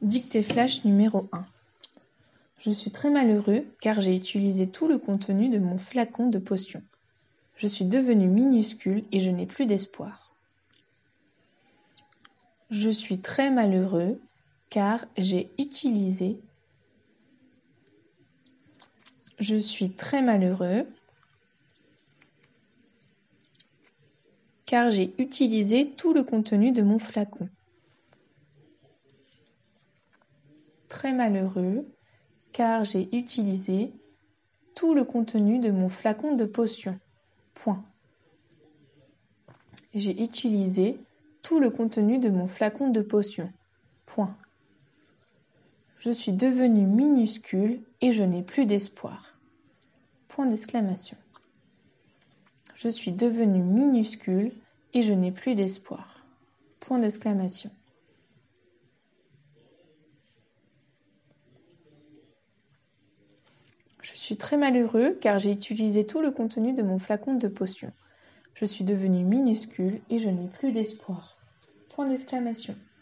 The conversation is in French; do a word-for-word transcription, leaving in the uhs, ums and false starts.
Dictée flash numéro un. Je suis très malheureux car j'ai utilisé tout le contenu de mon flacon de potion. Je suis devenu minuscule et je n'ai plus d'espoir. Je suis très malheureux car j'ai utilisé Je suis très malheureux car j'ai utilisé tout le contenu de mon flacon. Très malheureux car j'ai utilisé tout le contenu de mon flacon de potion. Point. J'ai utilisé tout le contenu de mon flacon de potion. Point. Je suis devenu minuscule et je n'ai plus d'espoir. Point d'exclamation. Je suis devenu minuscule et je n'ai plus d'espoir. Point d'exclamation. Je suis très malheureux car j'ai utilisé tout le contenu de mon flacon de potion. Je suis devenu minuscule et je n'ai plus d'espoir. Point d'exclamation.